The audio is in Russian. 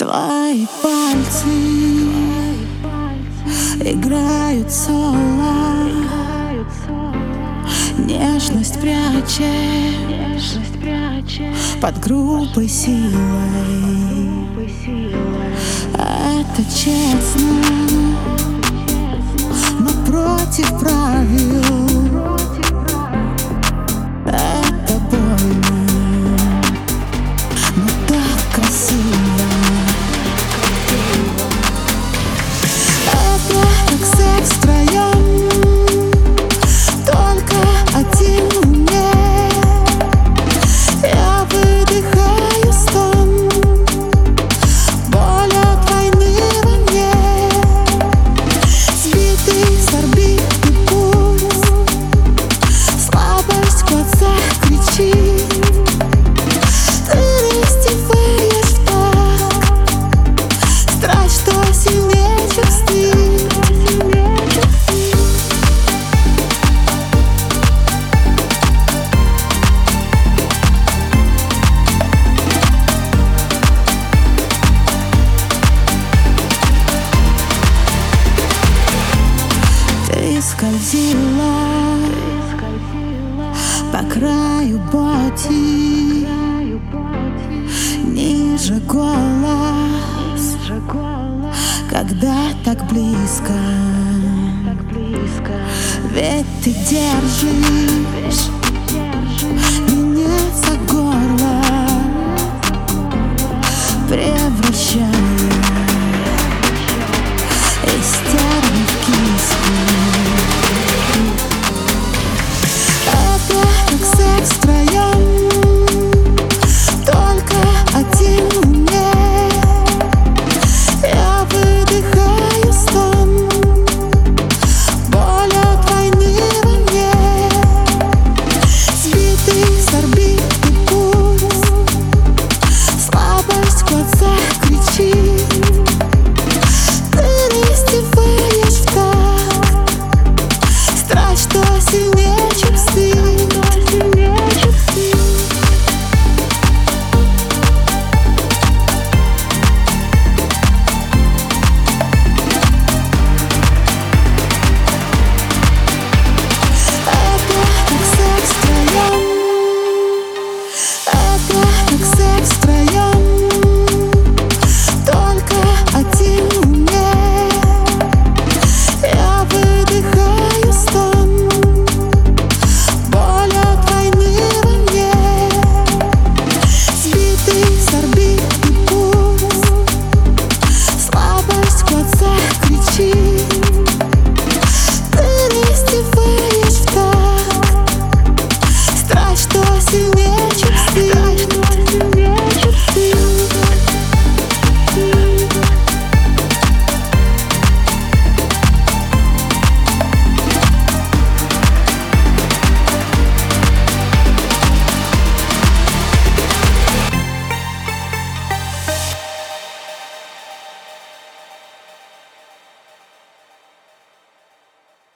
Твои пальцы играют соло, нежность прячешь под грубой силой. Это честно, но против правил. Это больно, но так красиво. Это как секс втроем, только один в уме. Я выдыхаю стон, боль от войны во мне. Сбитый с орбиты пульс, слабость в глазах кричит. Ты раздеваешь в такт, страсть, что сильнее, чем стыд. Ты скользила по краю боти, ниже голос, когда так близко. Ведь ты держишь меня за горло, превращая